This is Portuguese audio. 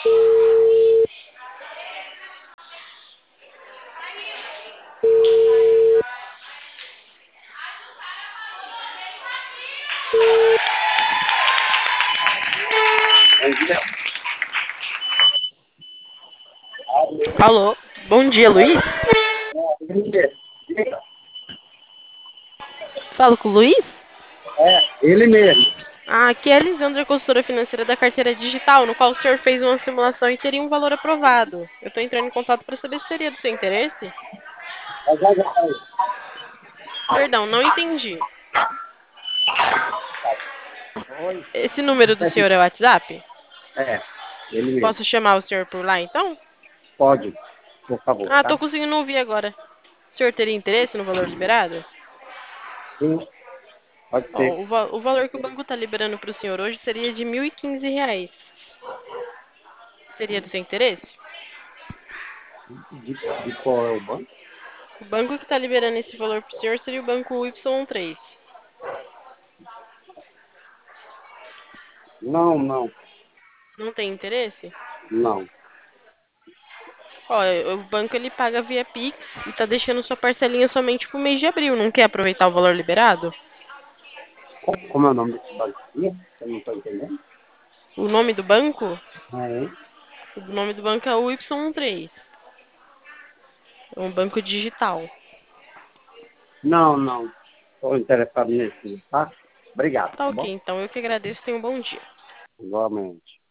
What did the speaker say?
Alô, bom dia, Luiz. Falo com o Luiz? Ele mesmo. Ah, aqui é a Elisandra, consultora financeira da carteira digital, no qual o senhor fez uma simulação e teria um valor aprovado. Eu estou entrando em contato para saber se seria do seu interesse. Perdão, não entendi. Oi. Esse número do senhor é o WhatsApp? É, ele mesmo. Posso chamar o senhor por lá, então? Pode, por favor, Ah, tá? estou conseguindo ouvir agora. O senhor teria interesse no valor esperado? Sim, pode Ó, ser. o valor que o banco está liberando para o senhor hoje seria de R$ 1.015. Seria do seu interesse? De qual é o banco? O banco que está liberando esse valor para o senhor seria o banco Y3. Não, não, Não tem interesse? não. Ó, o banco ele paga via Pix e tá deixando sua parcelinha somente pro mês de abril. Não quer aproveitar o valor liberado? Como é o nome desse banco aqui? Eu não estou entendendo. O nome do banco? É. O nome do banco é o Y3. É um banco digital. Não, não. Estou interessado nesse, tá? Obrigado, Tá tá ok, bom? então eu que agradeço. Tenha um bom dia. Igualmente.